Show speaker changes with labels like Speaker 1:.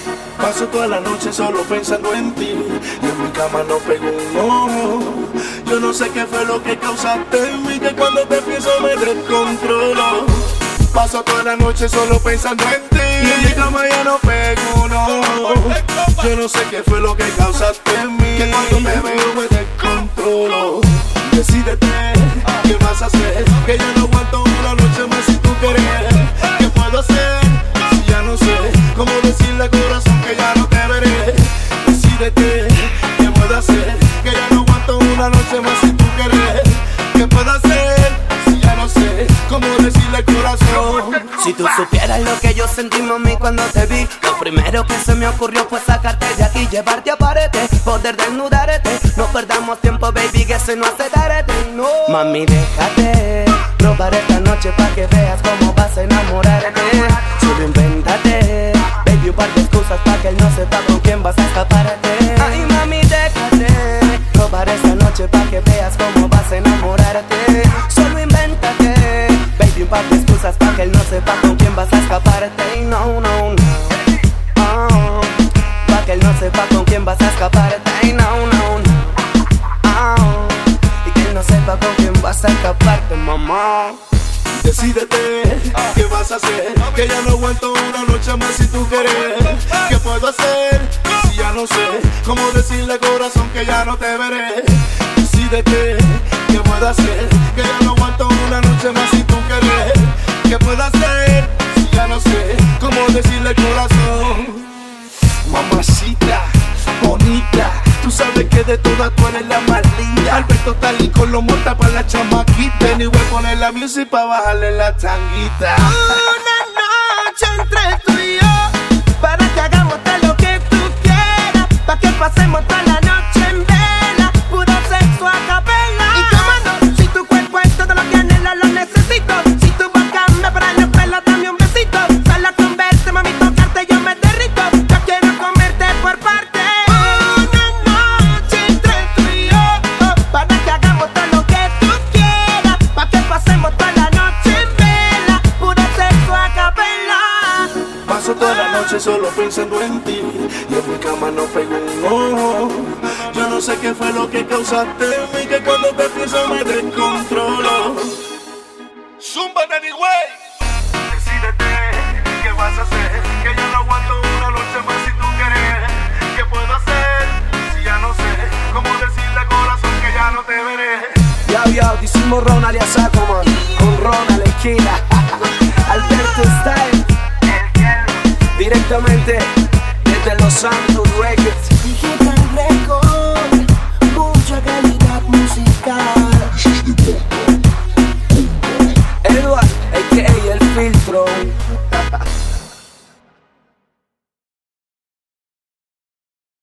Speaker 1: Paso toda la noche solo pensando en ti y en mi cama no pego un ojo. Yo no sé qué fue lo que causaste en mí, que cuando te pienso me descontrolo. Paso toda la noche solo pensando en ti y en mi cama ya no pego un ojo. Yo no sé qué fue lo que causaste en mí, que cuando te veo me descontrolo. Decídete, ¿qué vas a hacer? Que ya no aguanto una noche más si tú quieres. ¿Qué puedo hacer si ya no sé cómo decirle al corazón que ya no te veré? Decídete, ¿qué puedo hacer? Que ya no aguanto una noche más si tú quieres. ¿Qué puedo hacer si ya no sé cómo decirle al corazón?
Speaker 2: Si tú supieras lo que yo sentí, mami, cuando te vi, lo primero que se me ocurrió fue sacarte de aquí, llevarte a parete, poder desnudarte. No perdamos tiempo, baby, que se no hace tarde, no. Mami, déjate probar esta noche pa' que veas cómo vas a enamorarte. Solo invéntate, baby, un par de excusas pa' que él no sepa con quién vas a escaparte. Ay, mami, déjate probar esta noche pa' que veas cómo vas a enamorarte. Solo invéntate, baby, un par de excusas pa' que él no sepa con quién vas a escaparte. No, no, no. Oh, pa' que él no sepa con quién vas a escaparte. No, no, no. Oh, y que él no sepa con quién vas a escaparte, mamá.
Speaker 1: Decídete, ¿qué vas a hacer? Que ya no aguanto una noche más si tú quieres. ¿Qué puedo hacer si ya no sé cómo decirle al corazón que ya no te veré? Decídete, ¿qué puedo hacer? Que ya no aguanto una noche más si tú quieres. ¿Qué puedo hacer si ya no sé cómo decirle al corazón? Mamacita, bonita, tú sabes que de todas tú eres la más linda. Alberto Talí con lo monta pa' la chamaquita. Y voy a poner la music pa' bajarle la tanguita.
Speaker 2: Una noche entre tú y yo, para que hagamos todo lo que tú quieras, pa' que pasemos toda la noche en vela, puro sexo a capela. Y cómo no, si tu cuerpo es todo lo que anhelo, lo necesito. Si tu boca me para los pelos, dame un besito. Solo con verte, mami, tocarte yo me derrito. Yo quiero comerte por parte. Una noche entre tú y yo, para que hagamos todo lo que tú quieras, pa' que pasemos toda la noche en vela, puro sexo a capela.
Speaker 1: Paso toda la noche solo pensando en ti y en mi cama no pego un ojo. Yo no sé qué fue lo que causaste en mí, que cuando te pienso me descontrolo. Zumba anyway. Decídete, ¿qué vas a hacer? Que ya no aguanto una noche más si tú quieres. ¿Qué puedo hacer si ya no sé cómo decirle al corazón que ya no te veré?
Speaker 2: Yo, decimos Ronald y Asaco, man, con Ronald Esquina, Alberto Style, directamente desde Los Ángeles.